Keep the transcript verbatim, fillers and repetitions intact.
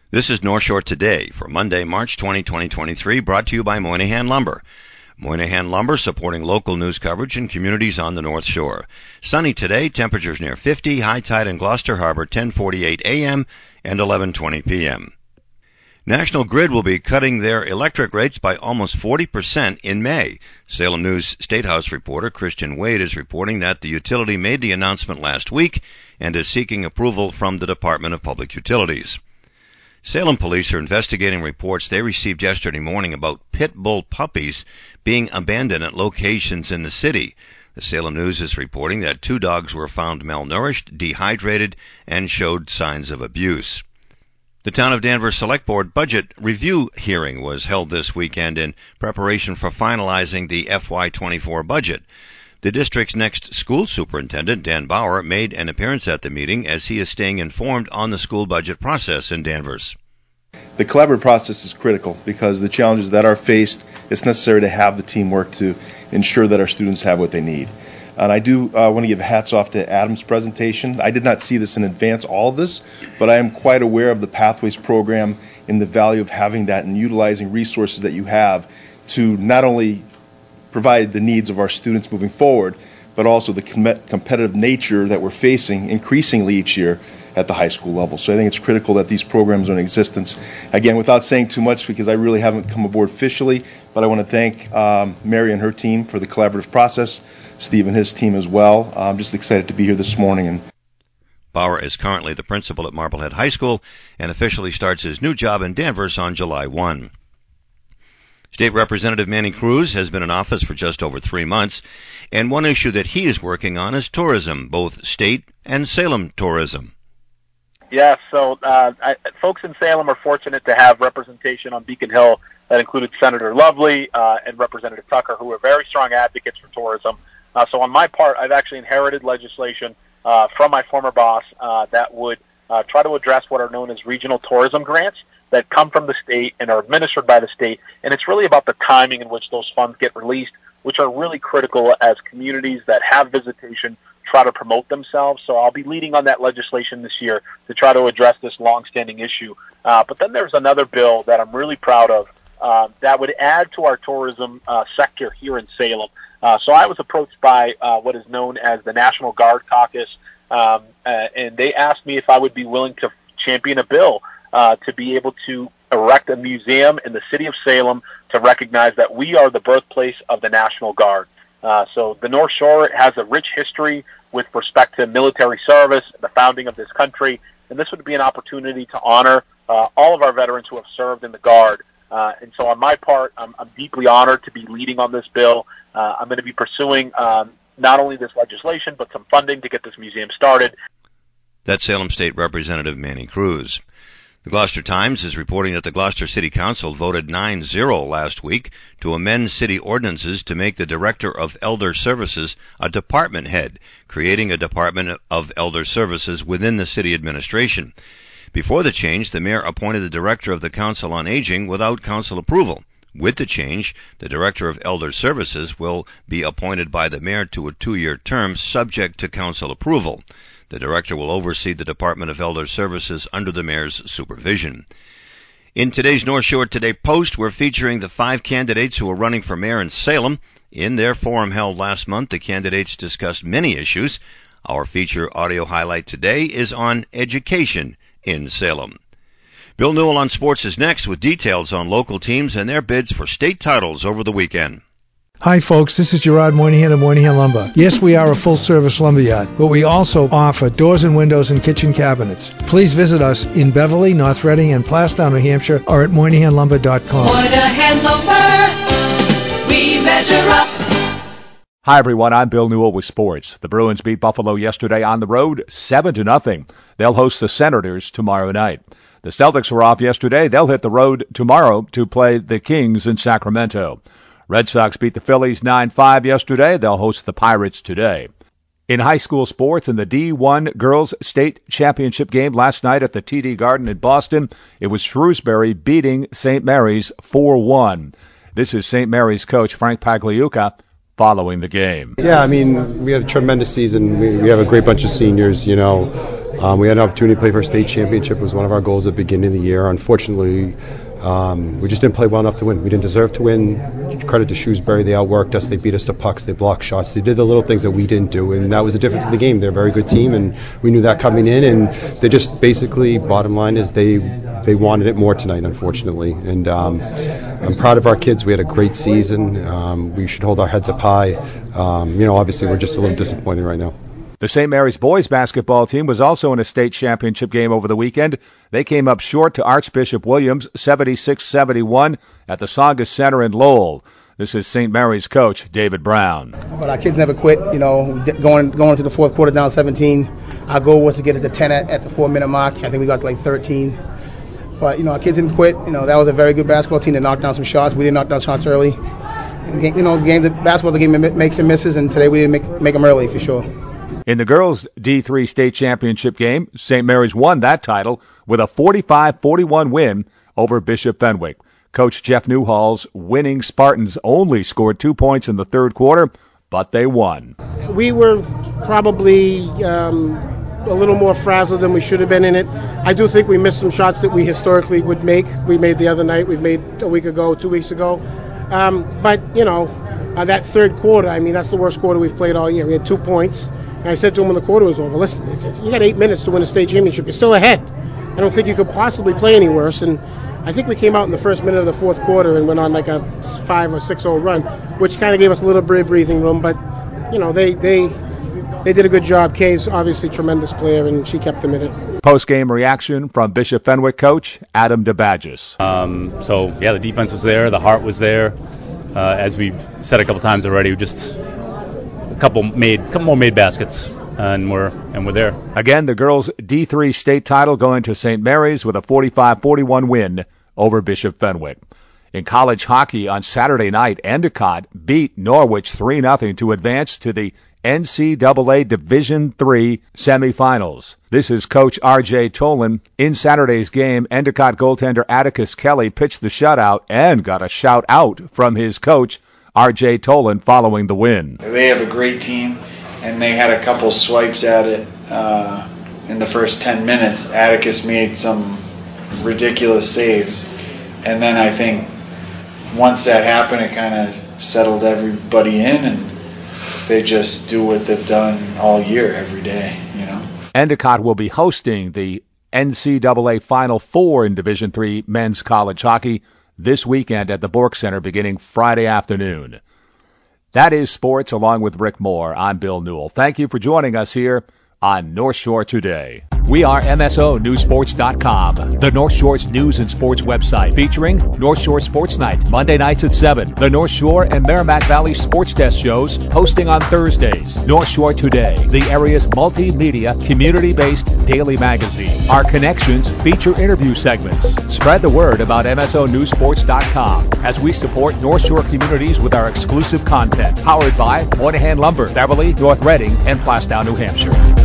This is North Shore Today for Monday, March twentieth, twenty twenty-three, brought to you by Moynihan Lumber. Moynihan Lumber supporting local news coverage in communities on the North Shore. Sunny today, temperatures near fifty, high tide in Gloucester Harbor, ten forty-eight a.m. and eleven twenty p.m. National Grid will be cutting their electric rates by almost forty percent in May. Salem News State House reporter Christian Wade is reporting that the utility made the announcement last week and is seeking approval from the Department of Public Utilities. Salem police are investigating reports they received yesterday morning about pit bull puppies being abandoned at locations in the city. The Salem News is reporting that two dogs were found malnourished, dehydrated, and showed signs of abuse. The Town of Danvers Select Board budget review hearing was held this weekend in preparation for finalizing the F Y twenty-four budget. The district's next school superintendent, Dan Bauer, made an appearance at the meeting as he is staying informed on the school budget process in Danvers. The collaborative process is critical because the challenges that are faced, it's necessary to have the teamwork to ensure that our students have what they need. And I do uh, want to give hats off to Adam's presentation. I did not see this in advance, all of this, but I am quite aware of the Pathways program and the value of having that and utilizing resources that you have to not only provide the needs of our students moving forward, but also the com- competitive nature that we're facing increasingly each year at the high school level. So I think it's critical that these programs are in existence. Again, without saying too much, because I really haven't come aboard officially, but I want to thank um, Mary and her team for the collaborative process, Steve and his team as well. I'm just excited to be here this morning. And Bauer is currently the principal at Marblehead High School and officially starts his new job in Danvers on July first. State Representative Manny Cruz has been in office for just over three months, and one issue that he is working on is tourism, both state and Salem tourism. Yeah, so uh, I, folks in Salem are fortunate to have representation on Beacon Hill that included Senator Lovely uh, and Representative Tucker, who are very strong advocates for tourism. Uh, so on my part, I've actually inherited legislation uh, from my former boss uh, that would uh, try to address what are known as regional tourism grants that come from the state and are administered by the state. And it's really about the timing in which those funds get released, which are really critical as communities that have visitation try to promote themselves. So I'll be leading on that legislation this year to try to address this longstanding issue. Uh, but then there's another bill that I'm really proud of uh, that would add to our tourism uh, sector here in Salem. Uh, so I was approached by uh, what is known as the National Guard Caucus, um, uh, and they asked me if I would be willing to champion a bill uh, to be able to erect a museum in the city of Salem to recognize that we are the birthplace of the National Guard. Uh, so the North Shore has a rich history with respect to military service, the founding of this country, and this would be an opportunity to honor uh, all of our veterans who have served in the Guard. Uh, and so on my part, I'm, I'm deeply honored to be leading on this bill. Uh, I'm going to be pursuing um, not only this legislation, but some funding to get this museum started. That's Salem State Representative Manny Cruz. The Gloucester Times is reporting that the Gloucester City Council voted nine zero last week to amend city ordinances to make the Director of Elder Services a department head, creating a Department of Elder Services within the city administration. Before the change, the mayor appointed the Director of the Council on Aging without council approval. With the change, the Director of Elder Services will be appointed by the mayor to a two-year term subject to council approval. The director will oversee the Department of Elder Services under the mayor's supervision. In today's North Shore Today Post, we're featuring the five candidates who are running for mayor in Salem. In their forum held last month, the candidates discussed many issues. Our feature audio highlight today is on education in Salem. Bill Newell on sports is next with details on local teams and their bids for state titles over the weekend. Hi folks, this is Gerard Moynihan of Moynihan Lumber. Yes, we are a full-service lumberyard, but we also offer doors and windows and kitchen cabinets. Please visit us in Beverly, North Reading, and Plastown, New Hampshire, or at Moynihan Lumber dot com. Moynihan Lumber, we measure up. Hi everyone, I'm Bill Newell with sports. The Bruins beat Buffalo yesterday on the road, seven to nothing. They'll host the Senators tomorrow night. The Celtics were off yesterday. They'll hit the road tomorrow to play the Kings in Sacramento. Red Sox beat the Phillies nine five yesterday. They'll host the Pirates today. In high school sports, in the D one Girls State Championship game last night at the T D Garden in Boston, it was Shrewsbury beating Saint Mary's four one. This is Saint Mary's coach Frank Pagliuca following the game. Yeah, I mean, we had a tremendous season. We, we have a great bunch of seniors, you know. Um, we had an opportunity to play for a state championship. It was one of our goals at the beginning of the year. Unfortunately, um, we just didn't play well enough to win. We didn't deserve to win. Credit to Shrewsbury. They outworked us. They beat us to pucks. They blocked shots. They did the little things that we didn't do, and that was the difference in the game. They're a very good team, and we knew that coming in, and they just basically, bottom line is they they wanted it more tonight, unfortunately. And um, I'm proud of our kids. We had a great season. Um, we should hold our heads up high. Um, you know, obviously, we're just a little disappointed right now. The Saint Mary's boys basketball team was also in a state championship game over the weekend. They came up short to Archbishop Williams, seventy-six seventy-one, at the Tsongas Center in Lowell. This is Saint Mary's coach, David Brown. But our kids never quit. You know, going going into the fourth quarter down seventeen. Our goal was to get it to ten at, at the four-minute mark. I think we got to like thirteen. But, you know, our kids didn't quit. You know, that was a very good basketball team that knocked down some shots. We didn't knock down shots early. And, you know, game, the basketball, the game makes and misses, and today we didn't make, make them early for sure. In the girls' D three state championship game, Saint Mary's won that title with a forty-five forty-one win over Bishop Fenwick. Coach Jeff Newhall's winning Spartans only scored two points in the third quarter, but they won. We were probably um, a little more frazzled than we should have been in it. I do think we missed some shots that we historically would make. We made the other night, we made a week ago, two weeks ago. Um, but, you know, uh, that third quarter, I mean, that's the worst quarter we've played all year. We had two points. And I said to him when the quarter was over, listen, it's, it's, you got eight minutes to win a state championship. You're still ahead. I don't think you could possibly play any worse. And I think we came out in the first minute of the fourth quarter and went on like a five or six oh run, which kind of gave us a little bit of breathing room. But, you know, they they they did a good job. Kay's obviously a tremendous player, and she kept them in it. Post-game reaction from Bishop Fenwick coach Adam DeBadges. Um, so, yeah, the defense was there. The heart was there. Uh, as we said a couple times already, just a couple made, couple more made baskets, and we're and we're there. Again, the girls' D three state title going to Saint Mary's with a forty-five forty-one win over Bishop Fenwick. In college hockey on Saturday night, Endicott beat Norwich three nothing to advance to the N C double A Division three semifinals. This is Coach R J Tolan. In Saturday's game, Endicott goaltender Atticus Kelly pitched the shutout and got a shout out from his coach, R J Tolan, following the win. They have a great team, and they had a couple swipes at it uh, in the first ten minutes. Atticus made some ridiculous saves, and then I think once that happened, it kind of settled everybody in, and they just do what they've done all year, every day, you know. Endicott will be hosting the N C double A Final Four in Division three men's college hockey this weekend at the Bork Center beginning Friday afternoon. That is sports, along with Rick Moore. I'm Bill Newell. Thank you for joining us here on North Shore Today. We are M S O News Sports dot com, the North Shore's news and sports website, featuring North Shore Sports Night, Monday nights at seven. The North Shore and Merrimack Valley Sports Desk shows, hosting on Thursdays. North Shore Today, the area's multimedia, community-based daily magazine. Our Connections feature interview segments. Spread the word about M S O News Sports dot com as we support North Shore communities with our exclusive content. Powered by Moynihan Lumber, Beverly, North Reading, and Plastown, New Hampshire.